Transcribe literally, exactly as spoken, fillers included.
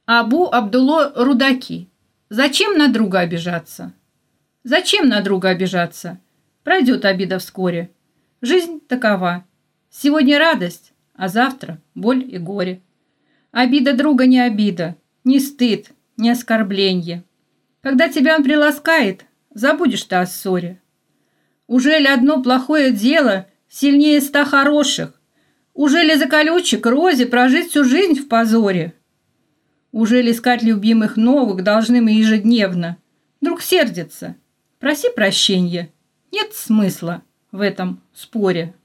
Абу Абдулло Рудаки. Зачем на друга обижаться? Зачем на друга обижаться? Пройдет обида вскоре. Жизнь такова. Сегодня радость, а завтра боль и горе. Обида друга не обида, не стыд, не оскорбление. Когда тебя он приласкает, забудешь ты о ссоре. Ужели одно плохое дело сильнее ста хороших? Ужели за колючек розе прожить всю жизнь в позоре? Ужели искать любимых новых должны мы ежедневно? Друг сердится. Проси прощения. Нет смысла в этом споре.